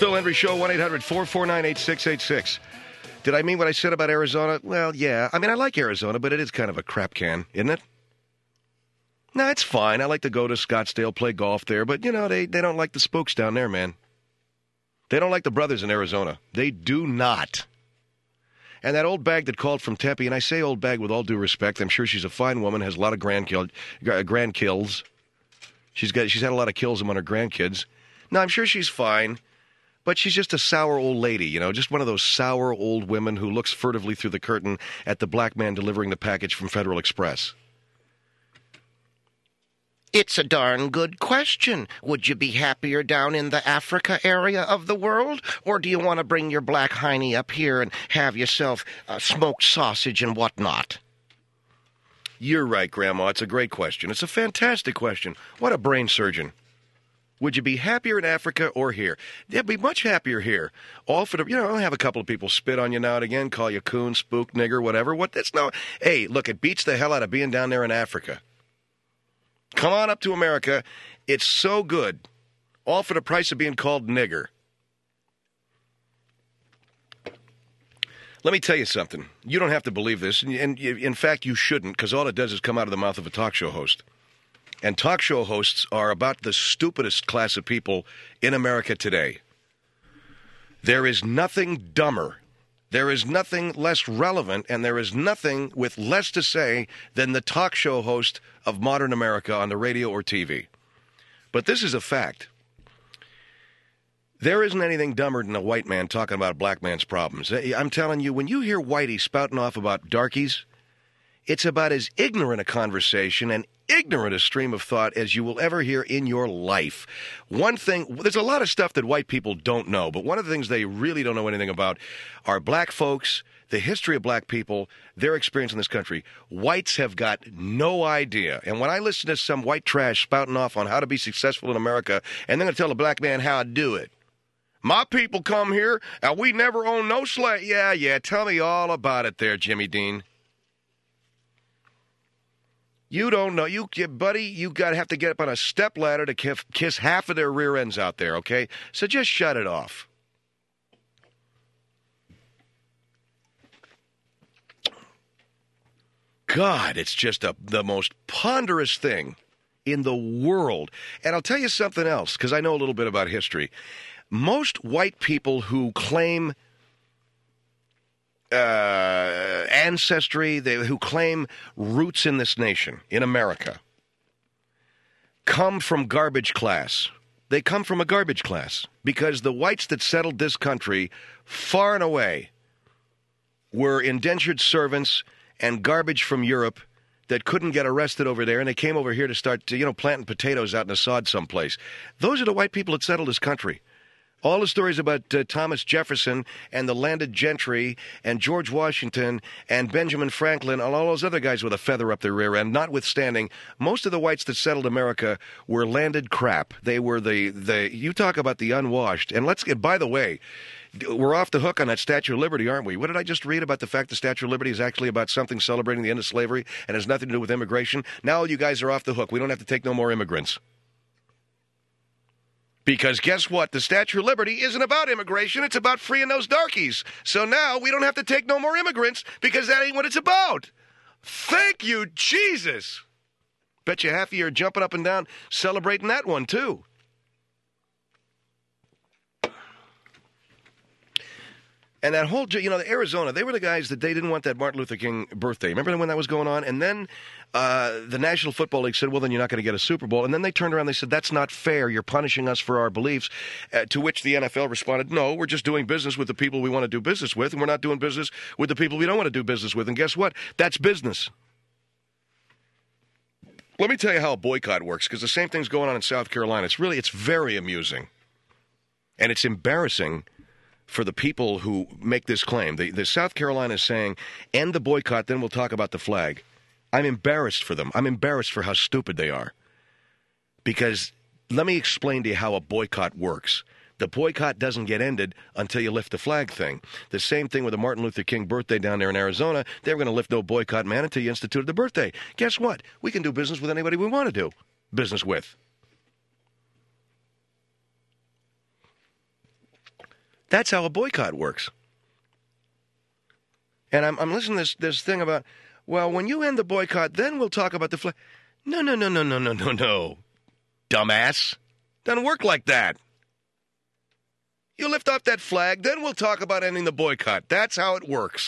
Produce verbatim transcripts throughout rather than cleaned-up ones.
Bill Henry Show, one eight hundred four four nine eight six eight six. Did I mean what I said about Arizona? Well, yeah. I mean, I like Arizona, but it is kind of a crap can, isn't it? No, it's fine. I like to go to Scottsdale, play golf there, but, you know, they, they don't like the spooks down there, man. They don't like the brothers in Arizona. They do not. And that old bag that called from Tempe, and I say old bag with all due respect, I'm sure she's a fine woman, has a lot of grandkill, grand kills. She's got, she's had a lot of kills among her grandkids. No, I'm sure she's fine. But she's just a sour old lady, you know, just one of those sour old women who looks furtively through the curtain at the black man delivering the package from Federal Express. It's a darn good question. Would you be happier down in the Africa area of the world? Or do you want to bring your black hiney up here and have yourself uh, smoked sausage and whatnot? You're right, Grandma. It's a great question. It's a fantastic question. What a brain surgeon. Would you be happier in Africa or here? They'd be much happier here. All for the, you know, I'll have a couple of people spit on you now and again, call you coon, spook, nigger, whatever. What? That's no. Hey, look, it beats the hell out of being down there in Africa. Come on up to America. It's so good. All for the price of being called nigger. Let me tell you something. You don't have to believe this, and, and in fact, you shouldn't, because all it does is come out of the mouth of a talk show host. And talk show hosts are about the stupidest class of people in America today. There is nothing dumber, there is nothing less relevant, and there is nothing with less to say than the talk show host of modern America on the radio or T V. But this is a fact. There isn't anything dumber than a white man talking about a black man's problems. I'm telling you, when you hear Whitey spouting off about darkies, it's about as ignorant a conversation and ignorant a stream of thought as you will ever hear in your life. One thing, there's a lot of stuff that white people don't know, but one of the things they really don't know anything about are black folks, the history of black people, their experience in this country. Whites have got no idea. And when I listen to some white trash spouting off on how to be successful in America, and then I tell a black man how to do it. My people come here, and we never own no slave. Yeah, yeah, tell me all about it there, Jimmy Dean. You don't know. You, buddy, you got to have to get up on a step ladder to kiss, kiss half of their rear ends out there, okay? So just shut it off. God, it's just a, the most ponderous thing in the world. And I'll tell you something else, because I know a little bit about history. Most white people who claim Uh, ancestry, they, who claim roots in this nation, in America, come from garbage class. They come from a garbage class because the whites that settled this country far and away were indentured servants and garbage from Europe that couldn't get arrested over there, and they came over here to start, you know, planting potatoes out in the sod someplace. Those are the white people that settled this country. All the stories about uh, Thomas Jefferson and the landed gentry and George Washington and Benjamin Franklin and all those other guys with a feather up their rear end, notwithstanding, most of the whites that settled America were landed crap. They were the, the you talk about the unwashed. And let's get, by the way, we're off the hook on that Statue of Liberty, aren't we? What did I just read about the fact the Statue of Liberty is actually about something celebrating the end of slavery and has nothing to do with immigration? Now you guys are off the hook. We don't have to take no more immigrants. Because guess what? The Statue of Liberty isn't about immigration. It's about freeing those darkies. So now we don't have to take no more immigrants because that ain't what it's about. Thank you, Jesus. Bet you half of you are jumping up and down celebrating that one, too. And that whole, you know, the Arizona, they were the guys that they didn't want that Martin Luther King birthday. Remember when that was going on? And then uh, the National Football League said, well, then you're not going to get a Super Bowl. And then they turned around and they said, that's not fair. You're punishing us for our beliefs. Uh, to which the N F L responded, no, we're just doing business with the people we want to do business with, and we're not doing business with the people we don't want to do business with. And guess what? That's business. Let me tell you how a boycott works, because the same thing's going on in South Carolina. It's really, it's very amusing. And it's embarrassing for the people who make this claim. The, the South Carolina is saying, end the boycott, then we'll talk about the flag. I'm embarrassed for them. I'm embarrassed for how stupid they are. Because let me explain to you how a boycott works. The boycott doesn't get ended until you lift the flag thing. The same thing with the Martin Luther King birthday down there in Arizona. They were going to lift no boycott, man, until you instituted the birthday. Guess what? We can do business with anybody we want to do business with. That's how a boycott works. And I'm, I'm listening to this, this thing about, well, when you end the boycott, then we'll talk about the flag. No, no, no, no, no, no, no, no. Dumbass. Doesn't work like that. You lift off that flag, then we'll talk about ending the boycott. That's how it works.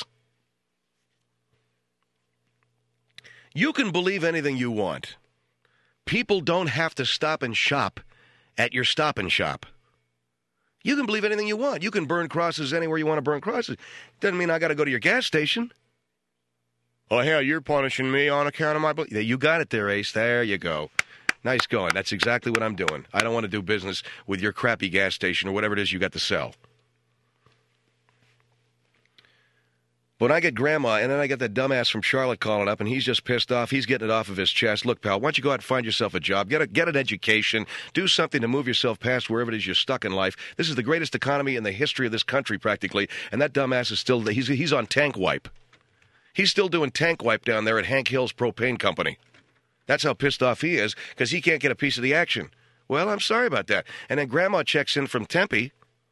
You can believe anything you want. People don't have to stop and shop at your Stop and Shop. You can believe anything you want. You can burn crosses anywhere you want to burn crosses. Doesn't mean I got to go to your gas station. Oh, hell, you're punishing me on account of my... Belief. You got it there, Ace. There you go. Nice going. That's exactly what I'm doing. I don't want to do business with your crappy gas station or whatever it is you got to sell. When I get Grandma, and then I get that dumbass from Charlotte calling up, and he's just pissed off. He's getting it off of his chest. Look, pal, why don't you go out and find yourself a job? Get a, get an education. Do something to move yourself past wherever it is you're stuck in life. This is the greatest economy in the history of this country, practically, and that dumbass is still, he's, he's on tank wipe. He's still doing tank wipe down there at Hank Hill's Propane Company. That's how pissed off he is, because he can't get a piece of the action. Well, I'm sorry about that. And then Grandma checks in from Tempe.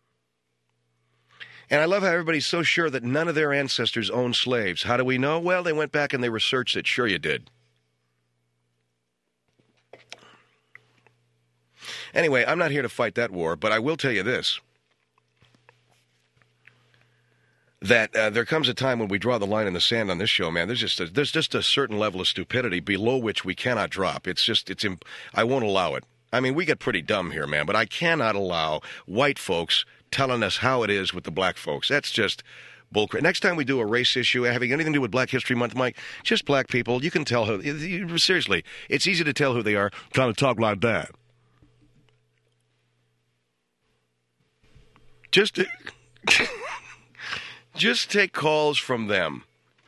And I love how everybody's so sure that none of their ancestors owned slaves. How do we know? Well, they went back and they researched it. Sure you did. Anyway, I'm not here to fight that war, but I will tell you this. That uh, there comes a time when we draw the line in the sand on this show, man. There's just a, there's just a certain level of stupidity below which we cannot drop. It's just, it's imp- I won't allow it. I mean, we get pretty dumb here, man, but I cannot allow white folks telling us how it is with the black folks. That's just bullcrap. Next time we do a race issue having anything to do with Black History Month, Mike, just black people, you can tell who, you, seriously, it's easy to tell who they are, kind of talk like that. Just, just take calls from them.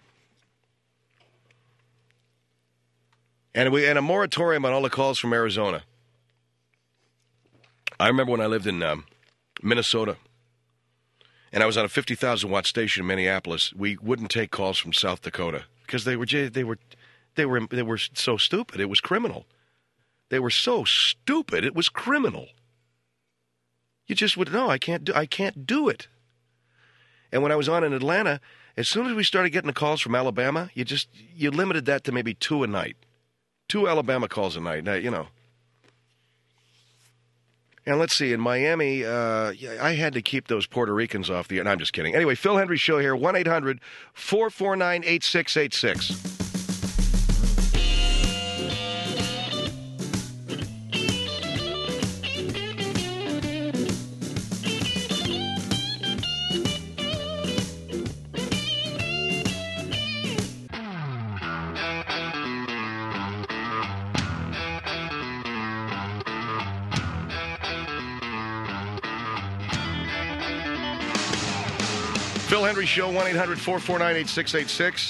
And, we, and a moratorium on all the calls from Arizona. I remember when I lived in um, Minnesota, and I was on a fifty thousand watt station in Minneapolis. We wouldn't take calls from South Dakota because they were they were they were they were so stupid. It was criminal. They were so stupid. It was criminal. You just would no. I can't do. I can't do it. And when I was on in Atlanta, as soon as we started getting the calls from Alabama, you just you limited that to maybe two a night, two Alabama calls a night. Now, you know. And let's see, in Miami, uh, I had to keep those Puerto Ricans off the air. No, I'm just kidding. Anyway, Phil Hendry Show here, one eight hundred four four nine eight six eight six. Phil Hendry Show, one eight hundred four four nine eight six eight six.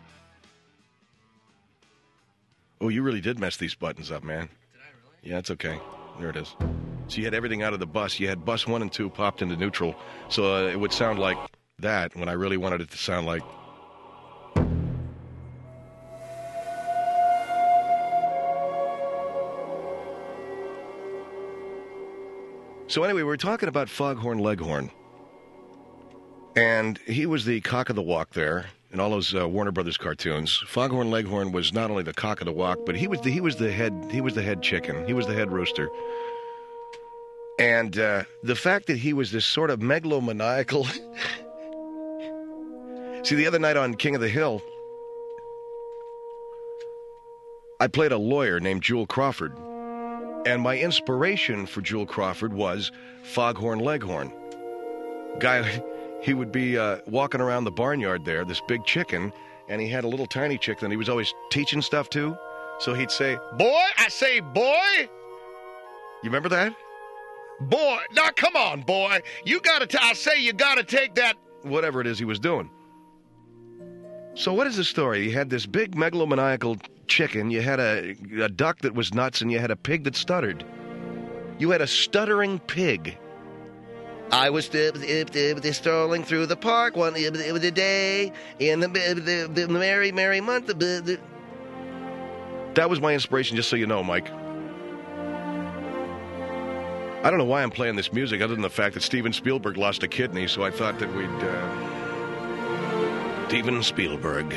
Oh, you really did mess these buttons up, man. Did I really? Yeah, it's okay. There it is. So you had everything out of the bus. You had bus one and two popped into neutral. So uh, it would sound like that when I really wanted it to sound like... So anyway, we were talking about Foghorn Leghorn. And he was the cock of the walk there in all those uh, Warner Brothers cartoons. Foghorn Leghorn was not only the cock of the walk, but he was the, he was the head he was the head chicken. He was the head rooster. And uh, the fact that he was this sort of megalomaniacal. See, the other night on King of the Hill, I played a lawyer named Jewel Crawford, and my inspiration for Jewel Crawford was Foghorn Leghorn. Guy. He would be uh, walking around the barnyard there, this big chicken, and he had a little tiny chicken that he was always teaching stuff to. So he'd say, "Boy, I say, boy." You remember that? Boy, now come on, boy. You gotta, t- I say you gotta take that, whatever it is he was doing. So what is the story? You had this big megalomaniacal chicken, you had a, a duck that was nuts, and you had a pig that stuttered. You had a stuttering pig. I was uh, uh, uh, strolling through the park one uh, the day in the, the, the merry, merry month. Uh, the... That was my inspiration, just so you know, Mike. I don't know why I'm playing this music other than the fact that Steven Spielberg lost a kidney, so I thought that we'd... Uh... Steven Spielberg.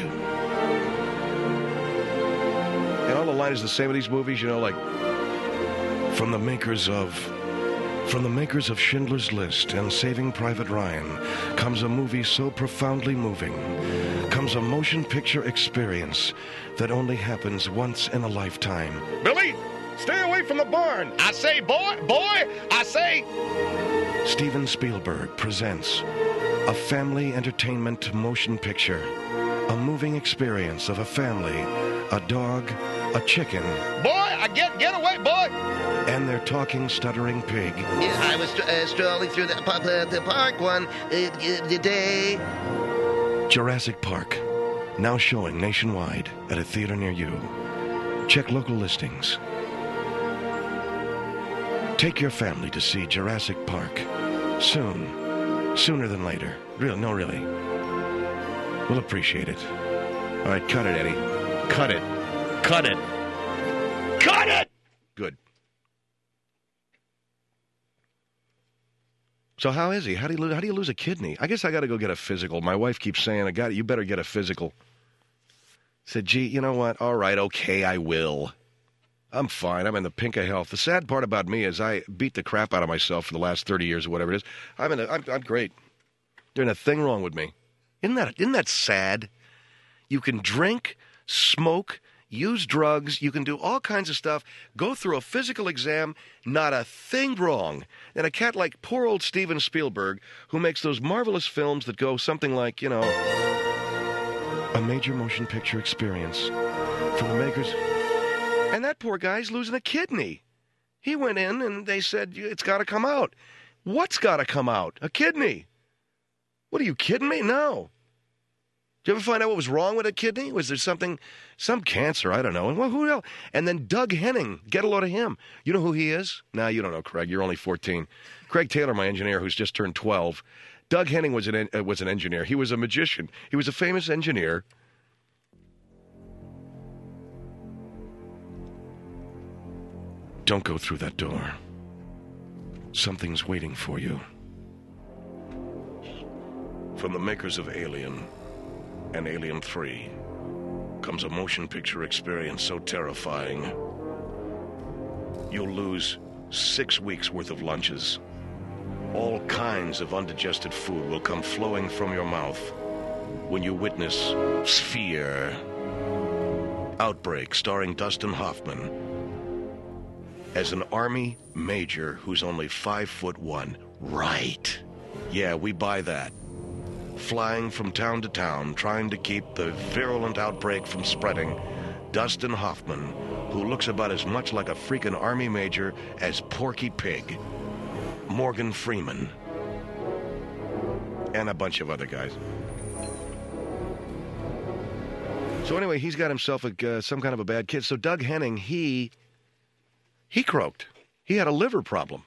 And all the line is the same with these movies, you know, like... From the makers of... From the makers of Schindler's List and Saving Private Ryan comes a movie so profoundly moving, comes a motion picture experience that only happens once in a lifetime. Billy, stay away from the barn. I say, boy, boy, I say. Steven Spielberg presents a family entertainment motion picture, a moving experience of a family, a dog, a chicken. Boy, I get, get away, boy. And their talking, stuttering pig. I was uh, strolling through the, uh, the park one uh, day. Jurassic Park, now showing nationwide at a theater near you. Check local listings. Take your family to see Jurassic Park. Soon. Sooner than later. Really, no, really. We'll appreciate it. All right, cut it, Eddie. Cut it. Cut it. Cut it! Good. So how is he? How do you lose, how do you lose a kidney? I guess I got to go get a physical. My wife keeps saying, "I got it. You better get a physical." I said, "Gee, you know what? All right, okay, I will. I'm fine. I'm in the pink of health." The sad part about me is I beat the crap out of myself for the last thirty years or whatever it is. I'm in. A, I'm, I'm great. There's a thing wrong with me. Isn't that isn't that sad? You can drink, smoke, use drugs, you can do all kinds of stuff, go through a physical exam, not a thing wrong. And a cat like poor old Steven Spielberg, who makes those marvelous films that go something like, you know, a major motion picture experience from the makers. And that poor guy's losing a kidney. He went in and they said, it's got to come out. What's got to come out? A kidney. What are you kidding me? No. Did you ever find out what was wrong with a kidney? Was there something, some cancer? I don't know. And well, who else? And then Doug Henning, get a load of him. You know who he is? No, you don't know, Craig. You're only fourteen. Craig Taylor, my engineer, who's just turned twelve. Doug Henning was an uh, was an engineer. He was a magician. He was a famous engineer. Don't go through that door. Something's waiting for you. From the makers of Alien and Alien three comes a motion picture experience so terrifying you'll lose six weeks worth of lunches. All kinds of undigested food will come flowing from your mouth when you witness Sphere. Outbreak, starring Dustin Hoffman as an army major who's only five foot one. Right. Yeah, we buy that. Flying from town to town, trying to keep the virulent outbreak from spreading, Dustin Hoffman, who looks about as much like a freaking army major as Porky Pig, Morgan Freeman, and a bunch of other guys. So anyway, he's got himself a, uh, some kind of a bad kid. So Doug Henning, he, he croaked. He had a liver problem.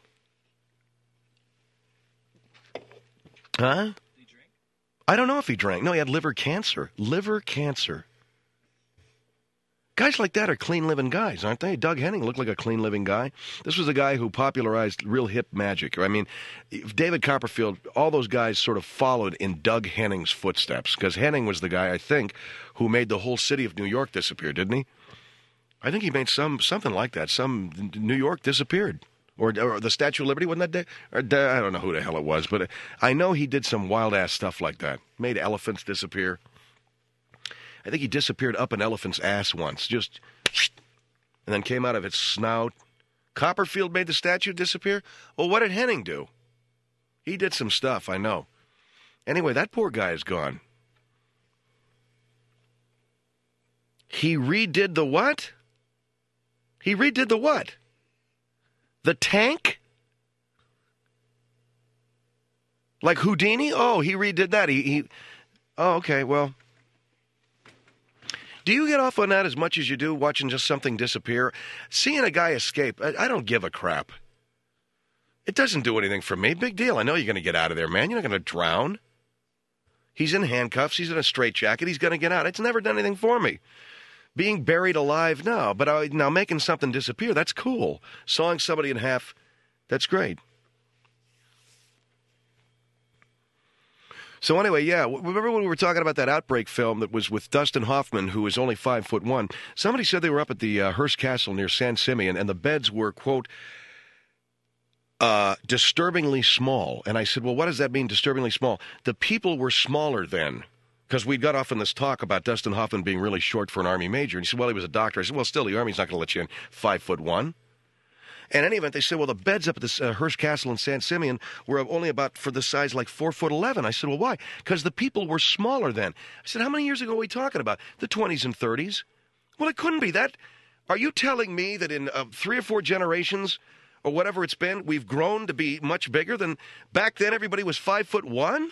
Huh? I don't know if he drank. No, he had liver cancer. Liver cancer. Guys like that are clean-living guys, aren't they? Doug Henning looked like a clean-living guy. This was a guy who popularized real hip magic. I mean, David Copperfield, all those guys sort of followed in Doug Henning's footsteps, because Henning was the guy, I think, who made the whole city of New York disappear, didn't he? I think he made some something like that. Some New York disappeared. Or, or the Statue of Liberty, wasn't that day? Or, I don't know who the hell it was, but I know he did some wild-ass stuff like that. Made elephants disappear. I think he disappeared up an elephant's ass once, just, and then came out of its snout. Copperfield made the statue disappear? Well, what did Henning do? He did some stuff, I know. Anyway, that poor guy is gone. He redid the what? He redid the what? The tank? Like Houdini? Oh, he redid that. He, he. Oh, okay, well. Do you get off on that as much as you do watching just something disappear? Seeing a guy escape, I, I don't give a crap. It doesn't do anything for me. Big deal. I know you're going to get out of there, man. You're not going to drown. He's in handcuffs. He's in a straitjacket. He's going to get out. It's never done anything for me. Being buried alive, no. But I, now making something disappear, that's cool. Sawing somebody in half, That's great. So anyway, yeah, remember when we were talking about that Outbreak film that was with Dustin Hoffman, who is only five foot one? Somebody said they were up at the uh, Hearst Castle near San Simeon, and the beds were, quote, uh, disturbingly small. And I said, well, what does that mean, disturbingly small? The people were smaller then, because we got off in this talk about Dustin Hoffman being really short for an Army major. And he said, well, he was a doctor. I said, well, still, the Army's not going to let you in five foot one. In any event, they said, well, the beds up at the uh, Hearst Castle in San Simeon were only about, for the size, like four foot eleven. I said, well, why? Because the people were smaller then. I said, how many years ago are we talking about? The twenties and thirties? Well, it couldn't be that. Are you telling me that in uh, three or four generations, or whatever it's been, we've grown to be much bigger than back then everybody was five foot one?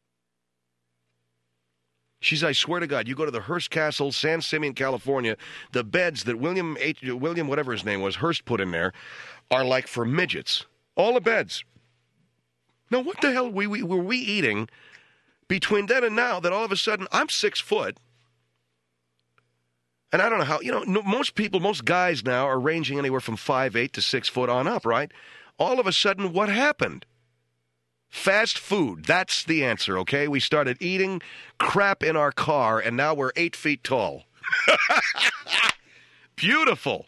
She said, I swear to God, you go to the Hearst Castle, San Simeon, California, the beds that William H., William, whatever his name was, Hearst put in there, are like for midgets. All the beds. Now, what the hell were we, were we eating between then and now that all of a sudden I'm six foot? And I don't know how, you know, no, most people, most guys now are ranging anywhere from five eight to six foot on up, right? All of a sudden, what happened? Fast food, that's the answer, okay? We started eating crap in our car, and now we're eight feet tall. Beautiful.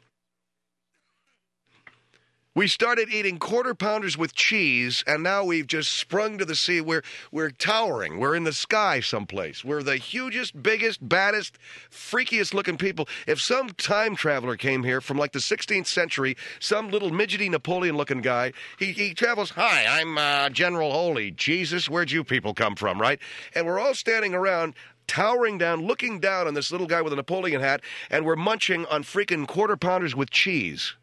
We started eating quarter pounders with cheese, and now we've just sprung to the sea. We're, we're towering. We're in the sky someplace. We're the hugest, biggest, baddest, freakiest looking people. If some time traveler came here from like the sixteenth century, some little midgety Napoleon looking guy, he, he travels, hi, I'm uh, General Holy. Jesus, where'd you people come from, right? And we're all standing around, towering down, looking down on this little guy with a Napoleon hat, and we're munching on freaking quarter pounders with cheese.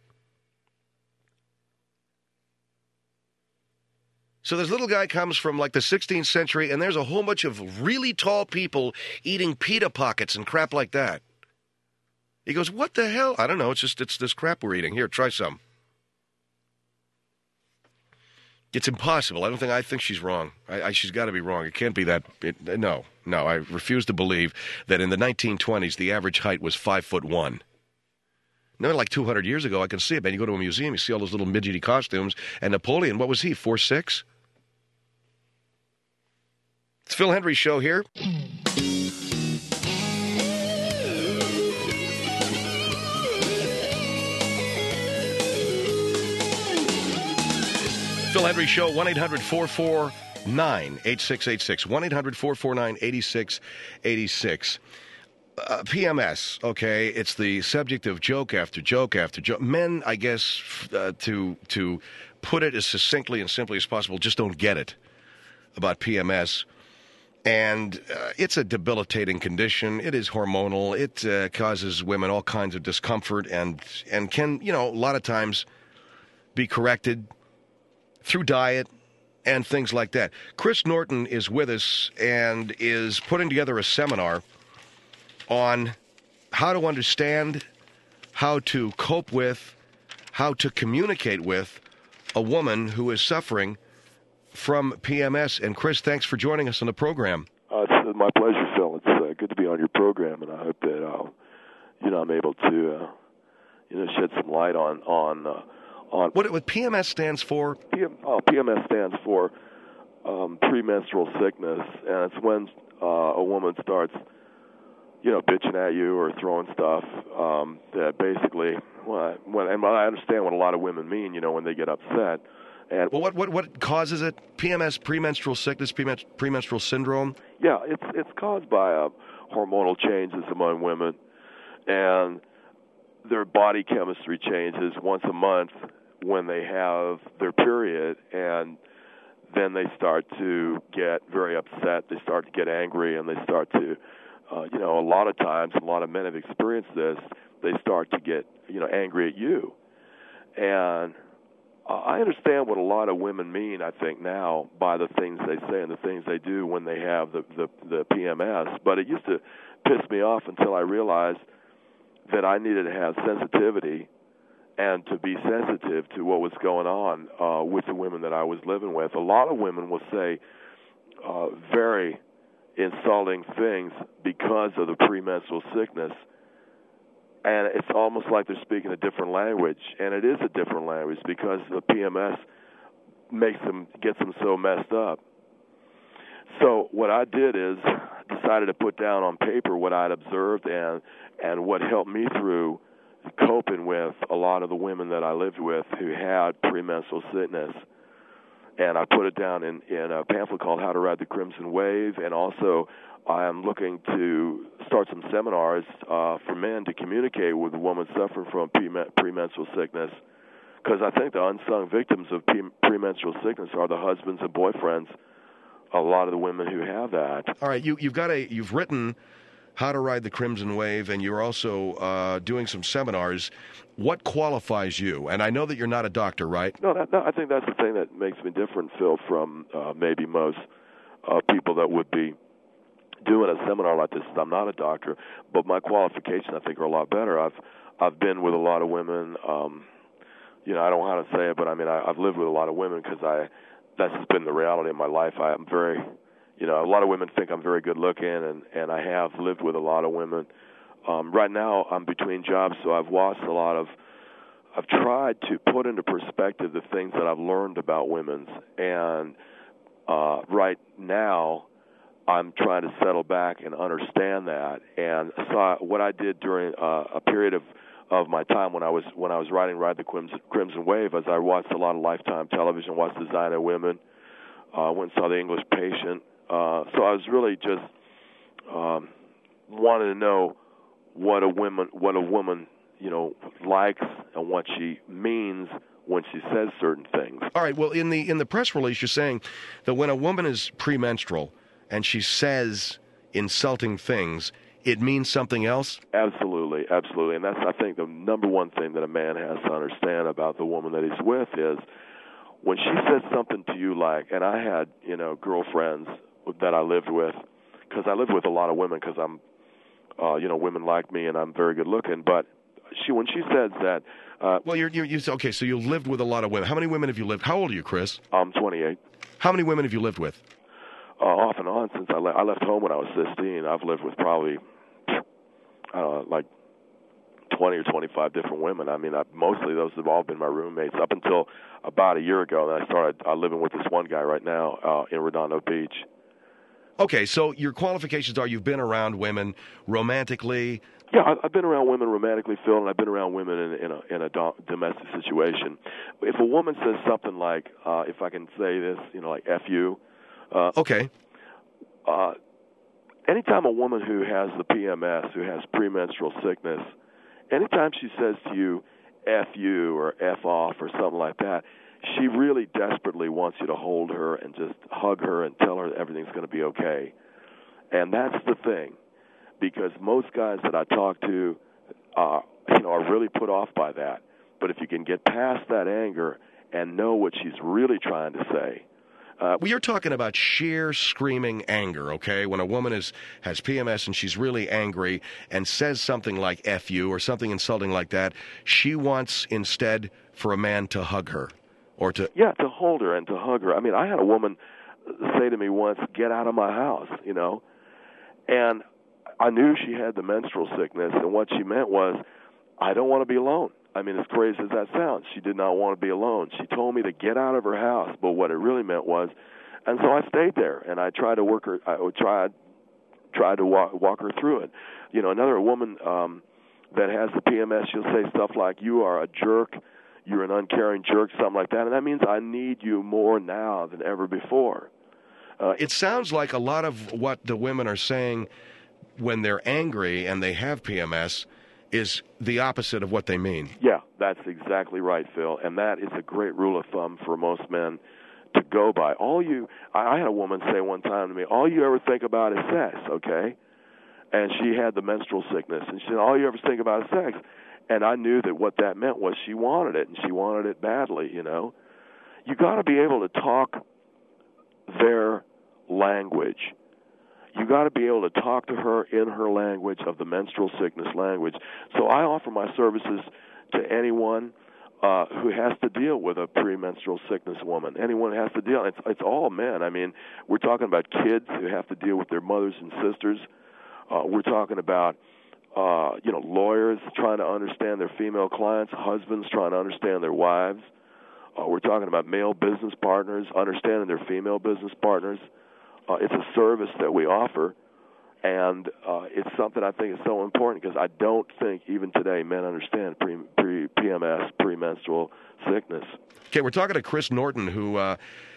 So this little guy comes from like the sixteenth century, and there's a whole bunch of really tall people eating pita pockets and crap like that. He goes, what the hell? I don't know. It's just, it's this crap we're eating. Here, try some. It's impossible. I don't think, I think she's wrong. I, I, she's got to be wrong. It can't be that. It, no, no. I refuse to believe that in the nineteen twenties, the average height was five foot one. No, like two hundred years ago, I can see it, man. You go to a museum, you see all those little midgety costumes. And Napoleon, what was he, four six? It's Phil Hendry Show here. Phil Hendry Show, one eight hundred four four nine eight six eight six. one eight hundred four four nine eight six eight six. Uh, P M S, okay, it's the subject of joke after joke after joke. Men, I guess, uh, to to put it as succinctly and simply as possible, just don't get it about P M S. And uh, it's a debilitating condition. It is hormonal. It uh, causes women all kinds of discomfort and and can, you know, a lot of times be corrected through diet and things like that. Chris Norton is with us and is putting together a seminar on how to understand, how to cope with, how to communicate with a woman who is suffering from P M S. And Chris, thanks for joining us on the program. Uh, it's my pleasure, Phil. It's uh, good to be on your program, and I hope that uh, you know I'm able to uh, you know shed some light on on uh, on what, what P M S stands for. P M, oh, P M S stands for um, premenstrual sickness, and it's when uh, a woman starts you know bitching at you or throwing stuff um, that basically when I, when and I understand what a lot of women mean, you know, when they get upset. And well, what, what what causes it? P M S, premenstrual sickness, premen- premenstrual syndrome? Yeah, it's it's caused by uh, hormonal changes among women, and their body chemistry changes once a month when they have their period, and then they start to get very upset, they start to get angry, and they start to, uh, you know, a lot of times, a lot of men have experienced this, they start to get, you know, angry at you. And I understand what a lot of women mean, I think, now by the things they say and the things they do when they have the, the, the P M S. But it used to piss me off until I realized that I needed to have sensitivity and to be sensitive to what was going on uh, with the women that I was living with. A lot of women will say uh, very insulting things because of the premenstrual sickness. and it's almost like they're speaking a different language, and it is a different language because the P M S makes them gets them so messed up. So what I did is decided to put down on paper what I'd observed and and what helped me through coping with a lot of the women that I lived with who had premenstrual sickness. And I put it down in, in a pamphlet called How to Ride the Crimson Wave, and also I am looking to start some seminars uh, for men to communicate with a woman suffering from premenstrual sickness, because I think the unsung victims of premenstrual sickness are the husbands and boyfriends, a lot of the women who have that. All right, you, you've got a you've written How to Ride the Crimson Wave, and you're also uh, doing some seminars. What qualifies you? And I know that you're not a doctor, right? No, that, no I think that's the thing that makes me different, Phil, from uh, maybe most uh, people that would be doing a seminar like this. I'm not a doctor, but my qualifications, I think, are a lot better. I've I've been with a lot of women. Um, you know, I don't know how to say it, but I mean, I, I've lived with a lot of women because I that's just been the reality of my life. I am very, you know, a lot of women think I'm very good looking, and, and I have lived with a lot of women. Um, right now, I'm between jobs, so I've watched a lot of, I've tried to put into perspective the things that I've learned about women's. And uh, right now, I'm trying to settle back and understand that. And so I, what I did during uh, a period of, of my time when I was when I was writing Ride the Crimson, Crimson Wave, as I watched a lot of Lifetime television, watched Designer Women, uh, went and saw The English Patient. Uh, so I was really just um, wanted to know what a woman, what a woman, you know, likes and what she means when she says certain things. All right. Well, in the in the press release, you're saying that when a woman is premenstrual and she says insulting things, it means something else? Absolutely, absolutely. And that's, I think, the number one thing that a man has to understand about the woman that he's with is when she says something to you like, and I had, you know, girlfriends that I lived with, because I lived with a lot of women because I'm, uh, you know, women like me and I'm very good looking, but she, when she says that... Uh, well, you're, you're, you okay, so you lived with a lot of women. How many women have you lived? How old are you, Chris? I'm twenty-eight. How many women have you lived with? Uh, off and on since I, le- I left home when I was fifteen. I've lived with probably, I don't know, like twenty or twenty-five different women. I mean, I, mostly those have all been my roommates up until about a year ago. Then I started uh, living with this one guy right now uh, in Redondo Beach. Okay, so your qualifications are you've been around women romantically. Yeah, I've been around women romantically, Phil, and I've been around women in, in a, in a do- domestic situation. If a woman says something like, uh, if I can say this, you know, like F you. Uh, okay. Uh, anytime a woman who has the P M S, who has premenstrual sickness, anytime she says to you, F you or F off or something like that, she really desperately wants you to hold her and just hug her and tell her that everything's going to be okay. And that's the thing, because most guys that I talk to, uh, you know, are really put off by that. But if you can get past that anger and know what she's really trying to say. Uh, well, you're talking about sheer screaming anger, okay? When a woman is has P M S and she's really angry and says something like F you or something insulting like that, she wants instead for a man to hug her or to... Yeah, to hold her and to hug her. I mean, I had a woman say to me once, get out of my house, you know? And I knew she had the menstrual sickness, and what she meant was, I don't want to be alone. I mean, as crazy as that sounds, she did not want to be alone. She told me to get out of her house, but what it really meant was, and so I stayed there, and I tried to work her, I tried, tried to walk, walk her through it. You know, another woman um, that has the P M S, she'll say stuff like, you are a jerk, you're an uncaring jerk, something like that, and that means I need you more now than ever before. Uh, it sounds like a lot of what the women are saying when they're angry and they have P M S is the opposite of what they mean. Yeah, that's exactly right, Phil. And that is a great rule of thumb for most men to go by. All you, I had a woman say one time to me, all you ever think about is sex, okay? And she had the menstrual sickness. And she said, all you ever think about is sex. And I knew that what that meant was she wanted it, and she wanted it badly, you know? You got to be able to talk their language. You got to be able to talk to her in her language of the menstrual sickness language. So I offer my services to anyone uh, who has to deal with a premenstrual sickness woman. Anyone has to deal. It's, it's all men. I mean, we're talking about kids who have to deal with their mothers and sisters. Uh, we're talking about uh, you know, lawyers trying to understand their female clients, husbands trying to understand their wives. Uh, we're talking about male business partners understanding their female business partners. Uh, it's a service that we offer, and uh, it's something I think is so important because I don't think even today men understand pre, pre, P M S, premenstrual sickness. Okay, we're talking to Chris Norton, who uh,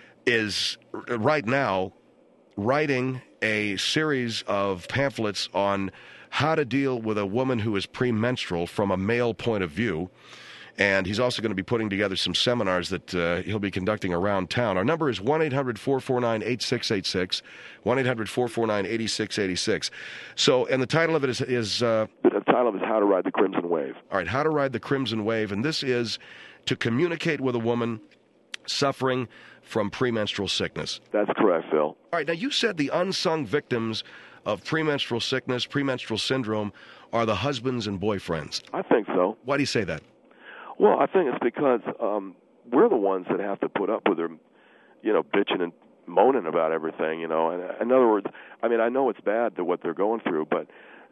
is r- right now writing a series of pamphlets on how to deal with a woman who is premenstrual from a male point of view. And he's also going to be putting together some seminars that uh, he'll be conducting around town. Our number is one eight hundred four four nine eight six eight six, one eight hundred four four nine eight six eight six. So, and the title of it is... is uh, the title of it is How to Ride the Crimson Wave. All right, How to Ride the Crimson Wave. And this is to communicate with a woman suffering from premenstrual sickness. That's correct, Phil. All right, now you said the unsung victims of premenstrual sickness, premenstrual syndrome, are the husbands and boyfriends. I think so. Why do you say that? Well, I think it's because um, we're the ones that have to put up with her, you know, bitching and moaning about everything, you know. And in other words, I mean, I know it's bad to what they're going through, but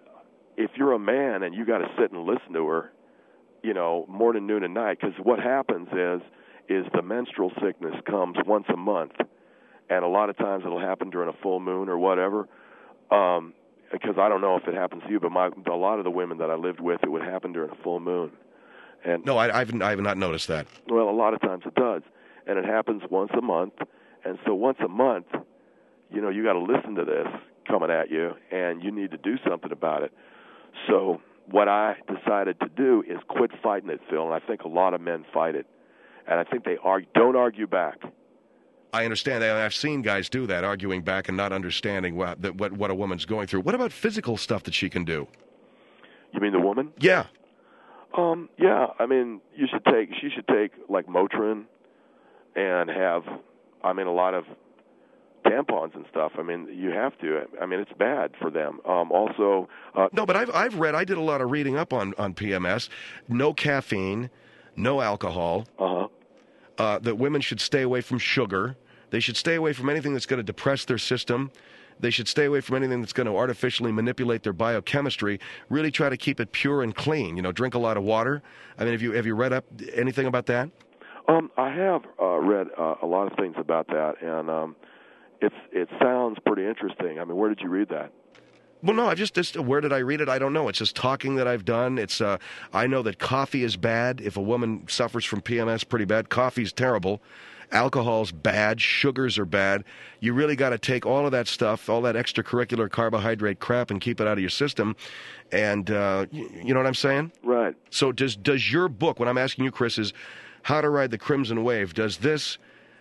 if you're a man and you got to sit and listen to her, you know, morning, noon, and night, because what happens is is the menstrual sickness comes once a month, and a lot of times it'll happen during a full moon or whatever. Um, because I don't know if it happens to you, but my, a lot of the women that I lived with, it would happen during a full moon. And no, I, I've I have not noticed that. Well, a lot of times it does, and it happens once a month. And so once a month, you know, you got to listen to this coming at you, and you need to do something about it. So what I decided to do is quit fighting it, Phil. And I think a lot of men fight it, and I think they argue, don't argue back. I understand that. I've seen guys do that, arguing back and not understanding what what what a woman's going through. What about physical stuff that she can do? You mean the woman? Yeah. Um, yeah, I mean, you should take, she should take, like, Motrin and have, I mean, a lot of tampons and stuff. I mean, you have to. I mean, it's bad for them. Um, also... Uh, no, but I've I've read, I did a lot of reading up on, on P M S. No caffeine, no alcohol. Uh-huh. Uh, that women should stay away from sugar. They should stay away from anything that's going to depress their system. They should stay away from anything that's going to artificially manipulate their biochemistry. Really try to keep it pure and clean. You know, drink a lot of water. I mean, have you have you read up anything about that? Um, I have uh, read uh, a lot of things about that, and um, it's it sounds pretty interesting. I mean, where did you read that? Well, no, I just, just where did I read it? I don't know. It's just talking that I've done. It's uh, I know that coffee is bad. If a woman suffers from P M S pretty bad, coffee's terrible. Alcohol's bad. Sugars are bad. You really got to take all of that stuff, all that extracurricular carbohydrate crap, and keep it out of your system. And uh, you, you know what I'm saying? Right. So does does your book, what I'm asking you, Chris, is How to Ride the Crimson Wave, does this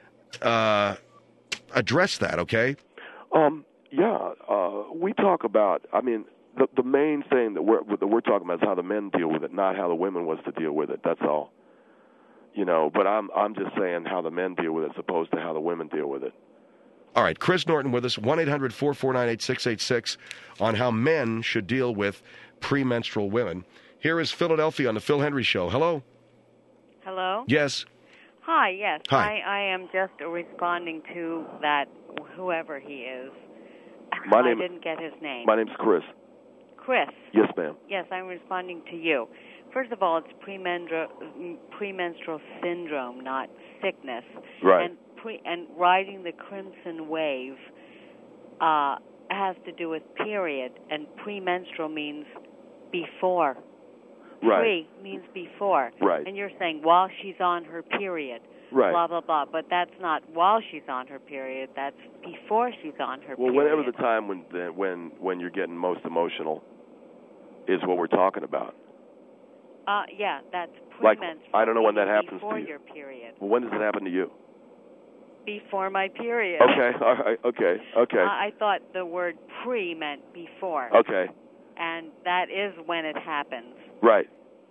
uh, address that, okay? Um. Yeah. Uh, we talk about, I mean, the the main thing that we're, that we're talking about is how the men deal with it, not how the women was to deal with it. That's all. You know, but I'm I'm just saying how the men deal with it as opposed to how the women deal with it. All right, Chris Norton with us, one eight hundred four four nine eight six eight six, on how men should deal with premenstrual women. Here is Philadelphia on the Phil Hendry Show. Hello? Hello? Yes. Hi, yes. Hi. I, I am just responding to that, whoever he is. My name, I didn't get his name. My name's Chris. Chris. Yes, ma'am. Yes, I'm responding to you. First of all, it's premenstru- premenstrual syndrome, not sickness. Right. And, pre- and riding the crimson wave uh, has to do with period, and premenstrual means before. Right. Pre means before. Right. And you're saying while she's on her period. Right. Blah, blah, blah. But that's not while she's on her period. That's before she's on her well, period. Well, whenever the time when, when, when you're getting most emotional is what we're talking about. Uh, yeah, that's Like, premenstrual. I don't know when that happens before to you. your period. Well, when does it happen to you? Before my period. Okay, all right, okay, okay. Uh, I thought the word pre meant before. Okay. And that is when it happens. Right.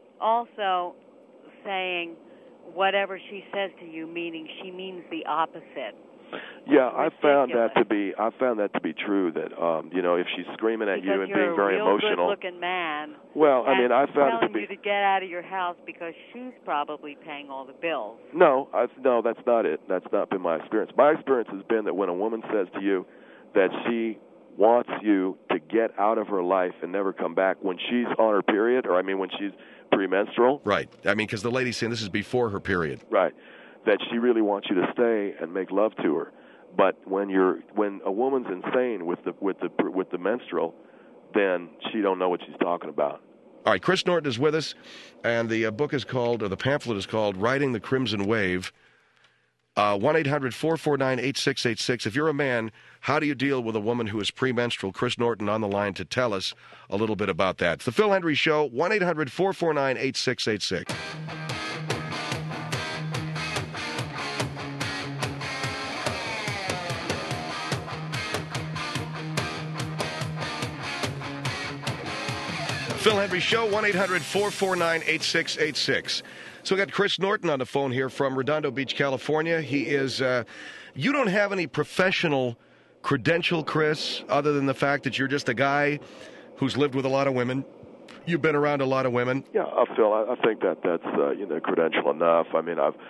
Also, saying whatever she says to you, meaning she means the opposite. Yeah, I found that to Ridiculous. be I found that to be true. That um, you know, if she's screaming at Because you and you're being very a real emotional. good-looking man. Well, I and mean, I found it to telling be. you to get out of your house because she's probably paying all the bills. No, I, no, that's not it. That's not been my experience. My experience has been that when a woman says to you that she wants you to get out of her life and never come back when she's on her period, or I mean when she's premenstrual. Right. I mean, because the lady's saying this is before her period. Right. That she really wants you to stay and make love to her. But when you're when a woman's insane with the with the with the menstrual, then she don't know what she's talking about. All right, Chris Norton is with us, and the uh, book is called, or the pamphlet is called, Riding the Crimson Wave. Uh, one eight hundred four four nine eight six eight six. If you're a man, how do you deal with a woman who is premenstrual? Chris Norton on the line to tell us a little bit about that. It's the Phil Hendrie Show, one eight hundred four four nine eight six eight six. Phil Hendrie Show, one eight hundred four four nine eight six eight six. So we got Chris Norton on the phone here from Redondo Beach, California. He is, uh, you don't have any professional credential, Chris, other than the fact that you're just a guy who's lived with a lot of women. You've been around a lot of women. Yeah, uh, Phil, I, I think that that's, uh, you know, credential enough. I mean, I've,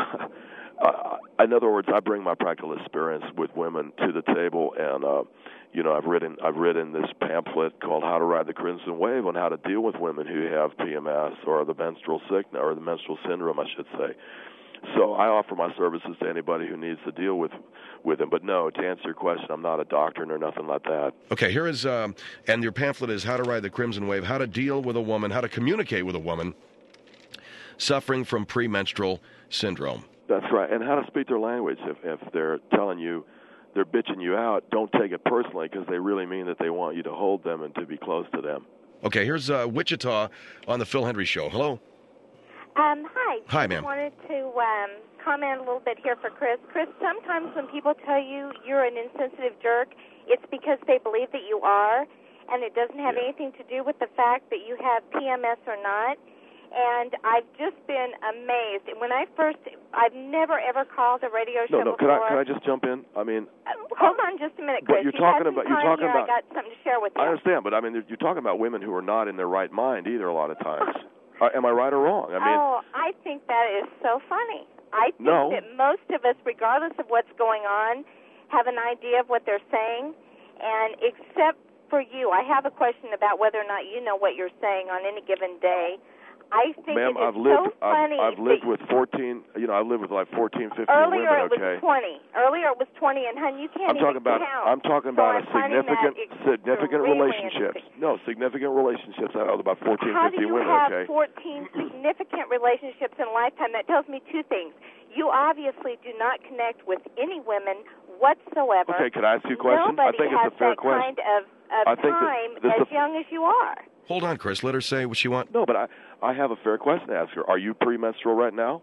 uh, in other words, I bring my practical experience with women to the table, and, uh, you know, I've written I've written this pamphlet called How to Ride the Crimson Wave on how to deal with women who have P M S or the menstrual sickness or the menstrual syndrome, I should say. So I offer my services to anybody who needs to deal with with them. But no, to answer your question, I'm not a doctor or nothing like that. Okay, here is, um, and your pamphlet is How to Ride the Crimson Wave, how to deal with a woman, how to communicate with a woman suffering from premenstrual syndrome. That's right, and how to speak their language. If, if they're telling you, they're bitching you out, don't take it personally because they really mean that they want you to hold them and to be close to them. Okay, here's uh, Wichita on the Phil Hendrie Show. Hello. Um, hi. Hi, ma'am. I wanted to um, comment a little bit here for Chris. Chris, sometimes when people tell you you're an insensitive jerk, it's because they believe that you are, and it doesn't have Yeah. anything to do with the fact that you have P M S or not. And I've just been amazed. When I first, I've never, ever called a radio show No, no, before. can I, can I just jump in? I mean... Uh, hold on just a minute, Chris. But you're You talking have some about... You're time talking here. about... I got something to share with you. I understand, but I mean, you're talking about women who are not in their right mind either a lot of times. Uh, am I right or wrong? I mean, oh, I think that is so funny. I think No. that most of us, regardless of what's going on, have an idea of what they're saying. And except for you, I have a question about whether or not you know what you're saying on any given day. I think ma'am, it is I've lived, so funny. I've, I've lived that with fourteen, you know, I've lived with like fourteen, fifteen earlier women, it was okay? twenty. Earlier it was twenty, and hun, you can't I'm talking even about, count. I'm talking So about I'm a finding significant, that significant extremely relationships. interesting. No, significant relationships out of about fourteen, How do fifteen you women, have okay? fourteen significant relationships in a lifetime? That tells me two things. You obviously do not connect with any women whatsoever. Okay, can I ask you a question? Nobody I think has it's a fair that question. kind of, of I think that time this as is a- young as you are. Hold on, Chris. Let her say what she wants. No, but I, I have a fair question to ask her. Are you premenstrual right now?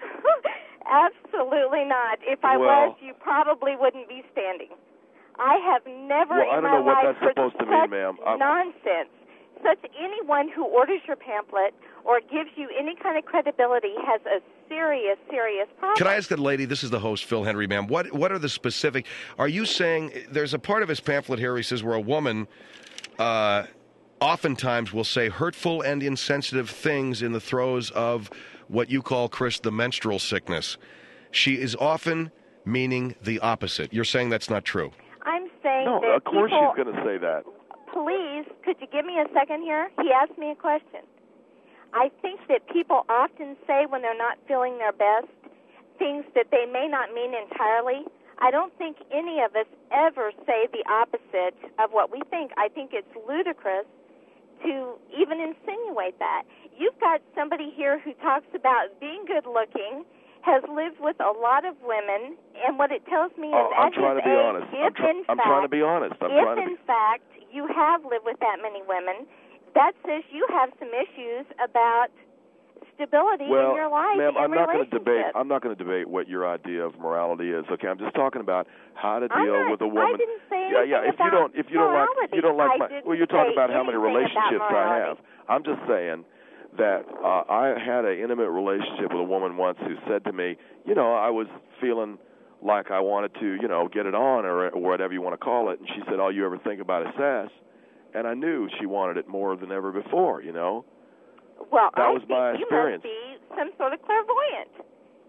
Absolutely not. If I Well- was, you probably wouldn't be standing. I have never Well, I in don't my know what life that's heard supposed to mean, such ma'am. I'm- nonsense. Such anyone who orders your pamphlet or gives you any kind of credibility has a serious, serious problem. Can I ask that lady, this is the host, Phil Hendrie, ma'am, what, what are the specific, are you saying, there's a part of his pamphlet here, he says, where a woman uh, oftentimes will say hurtful and insensitive things in the throes of what you call, Chris, the menstrual sickness. She is often meaning the opposite. You're saying that's not true. I'm saying No, that of course people, she's going to say that. Please, could you give me a second here? He asked me a question. I think that people often say when they're not feeling their best things that they may not mean entirely. I don't think any of us ever say the opposite of what we think. I think it's ludicrous to even insinuate that. You've got somebody here who talks about being good looking, has lived with a lot of women, and what it tells me is Oh, I'm at trying his to be age, honest. if I'm, try- in I'm fact, trying to be honest. I'm if trying to in be... fact you have lived with that many women, that says you have some issues about stability Well, in your life ma'am, and I'm not going to debate. relationships. I'm not going to debate what your idea of morality is. Okay, I'm just talking about how to I'm deal not- with a woman. I didn't say yeah, anything yeah. If you about don't, if you don't like, morality. you don't like I my. didn't Well, you're talking say about how many anything about relationships I morality. have. I'm just saying that uh, I had an intimate relationship with a woman once who said to me, you know, I was feeling like I wanted to, you know, get it on or, or whatever you want to call it, and she said, all you ever think about is sex, and I knew she wanted it more than ever before, you know. Well, That I was think my you experience. must be some sort of clairvoyant,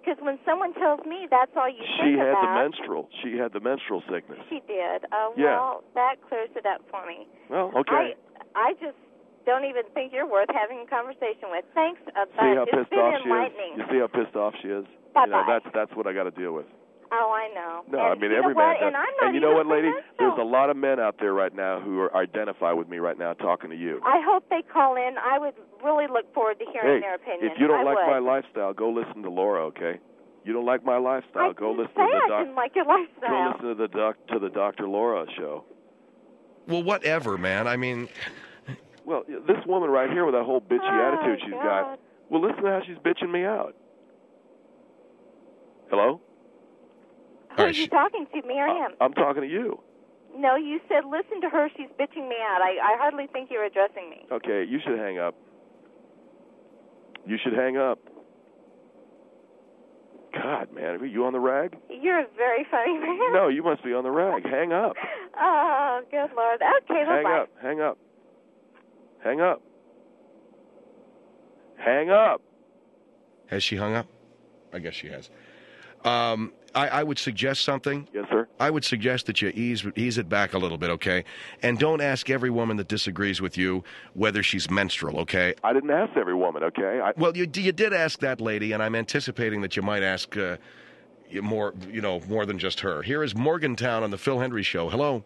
Because when someone tells me that's all you She think had about, the menstrual. She had the menstrual sickness. she did. Uh, Yeah. Well, that clears it up for me. Well, okay. I I just don't even think you're worth having a conversation with. Thanks, uh, See how it's pissed been off she is? enlightening. You see how pissed off she is? Bye-bye. You know, that's that's what I got to deal with. Oh, I know. No, and I mean you every know man what? does. And I'm not you know even what, lady? menstrual. There's a lot of men out there right now who are identify with me right now talking to you. I hope they call in. I would really look forward to hearing Hey, their opinion. if you don't I like would. my lifestyle, go listen to Laura, okay? You don't like my lifestyle, I go didn't listen say to the I doc- didn't like your go lifestyle. listen to the doc to the Doctor Laura show. Well, whatever, man. I mean, Well, this woman right here with that whole bitchy Oh, attitude she's God. got. Well, listen to how she's bitching me out. Hello? Who All are right, you she- talking to, me or him? I'm talking to you. No, you said listen to her. She's bitching me out. I, I hardly think you're addressing me. Okay, you should hang up. You should hang up. God, man, are you on the rag? You're a very funny man. No, you must be on the rag. Hang up. Oh, good Lord. Okay, Hang bye-bye. up. Hang up. Hang up. Hang up. has she hung up? I guess she has. Um, I, I would suggest something. Yes, sir. I would suggest that you ease ease it back a little bit, okay? And don't ask every woman that disagrees with you whether she's menstrual, okay? I didn't ask every woman, okay? I, Well, you you did ask that lady, and I'm anticipating that you might ask uh, you more, you know, more than just her. Here is Morgantown on the Phil Hendry Show. Hello.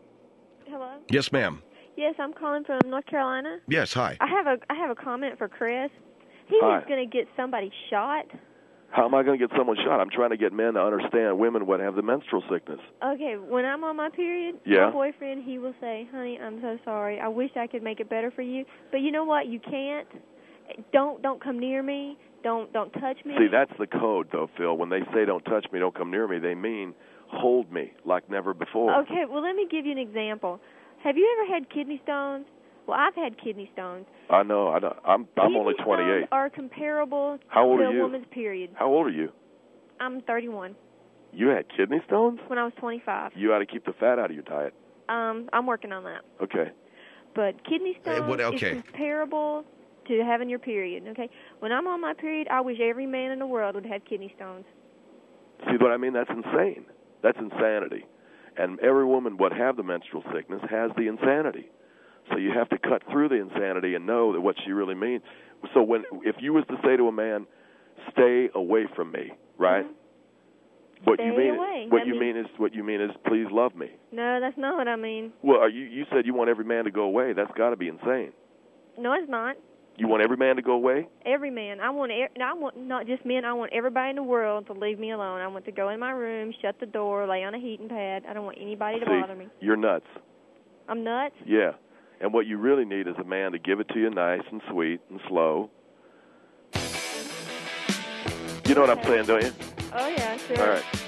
Hello. Yes, ma'am. Yes, I'm calling from North Carolina. Yes. Hi. I have a I have a comment for Chris. He Hi. is going to get somebody shot. how am I going to get someone shot? I'm trying to get men to understand women what have the menstrual sickness. Okay, when I'm on my period, Yeah. my boyfriend, he will say, "Honey, I'm so sorry. I wish I could make it better for you, but you know what? You can't. Don't don't come near me. Don't don't touch me." See, that's the code, though, Phil. When they say don't touch me, don't come near me, they mean hold me like never before. Okay, well, let me give you an example. Have you ever had kidney stones? Well, I've had kidney stones. I know. I know. I'm I'm kidney only twenty-eight. stones are comparable How old to are a you? woman's period. How old are you? I'm thirty-one. You had kidney stones? When I was twenty-five. You ought to keep the fat out of your diet. Um, I'm working on that. Okay. But kidney Hey, stones what- okay. is comparable to having your period. Okay, when I'm on my period, I wish every man in the world would have kidney stones. See what I mean? That's insane. That's insanity. And every woman would have the menstrual sickness has the insanity. So you have to cut through the insanity and know that what she really means. So when if you was to say to a man, "Stay away from me," right? Mhm. What Stay you mean? away. What That you means- mean is what you mean is please love me. No, that's not what I mean. Well, are you you said you want every man to go away. That's got to be insane. No, it's not. You want every man to go away? Every man. I want. e- I want not just men. I want everybody in the world to leave me alone. I want to go in my room, shut the door, lay on a heating pad. I don't want anybody to See, bother me. you're nuts. I'm nuts. Yeah. And what you really need is a man to give it to you nice and sweet and slow. You know what I'm saying, don't you? Oh yeah, sure. All right.